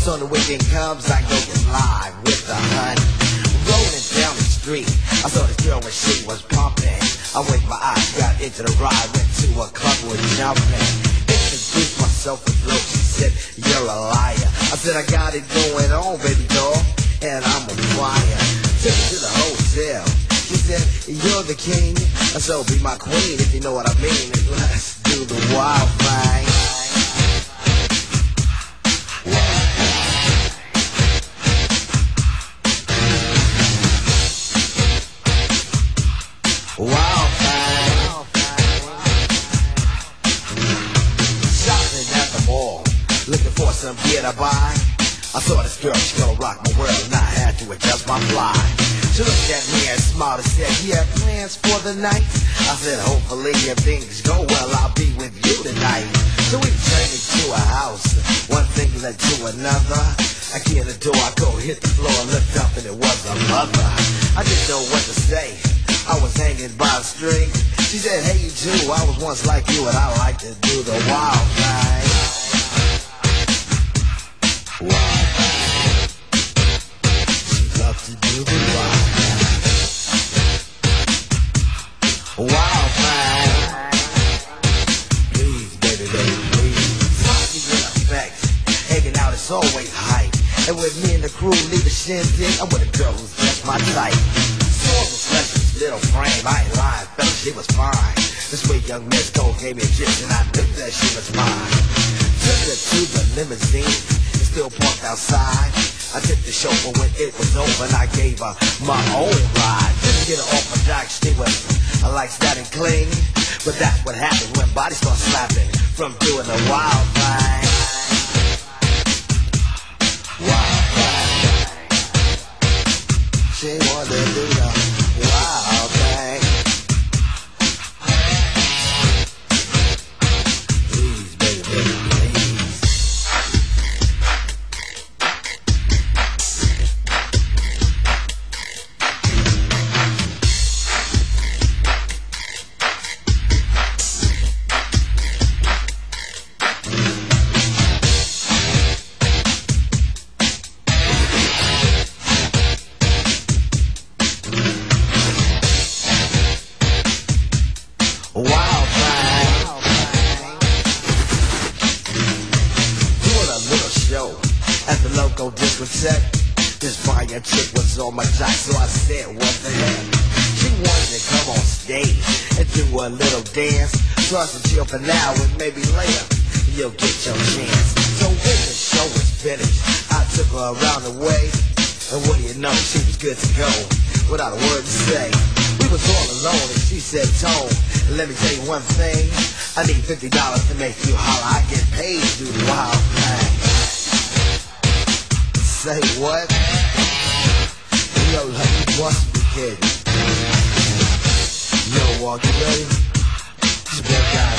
So the weekend comes, I go get live with the honey. Rolling down the street, I saw this girl when she was pumping. I winked my eyes, got into the ride, went to a club with jumping. Introduced myself with Luke, she said, you're a liar. I said, I got it going on, baby doll, and I'm a fire. Took her to the hotel, she said, you're the king, so be my queen if you know what I mean. Let's do the wild thing. Wild thing. Shopping at the mall, looking for some gear to buy. I saw this girl, she gonna rock my world, and I had to adjust my fly. She looked at me and smiled and said, you have plans for the night? I said, hopefully if things go well, I'll be with you tonight. So we turned into a house, one thing led to another. I get in the door, I go hit the floor, looked up and it was a mother. I didn't know what to say, I was hanging by a string. She said, hey you too, I was once like you and I like to do the wild thing. Wild thing. She loves to do the wild thing. Wild thing. Please, baby, baby, please. Talking in effect, hanging out is always hype. And with me and the crew leave a shindig, I'm with a girl who's just my type. Saw the precious little frame, I ain't lying, fella, she was fine. This way young Miss Cole gave me a kiss and I knew that she was mine. Took her to the limousine, it's still parked outside. I took the chauffeur when it was over and I gave her my own ride. Didn't get her off a dock, she was like that and clean. But that's what happens when bodies start slapping from doing the wild thing. Wild thing. She wanted to do the wild thing. Please, baby, baby, please. Wild thing. Doing a little show at the local discotheque. This fire chick was on my jock, so I said, what the heck? She wanted to come on stage and do a little dance. So I said, chill for now and maybe later you'll get your chance. So when the show was finished, I took her around the way. And what do you know, she was good to go without a word to say. We was all alone and she said, Tone, let me tell you one thing. I need $50 to make you holler. I get paid to do the wild thing. Say what? Yo, you must be kidding. Yo, Walk, you ready? Just work out.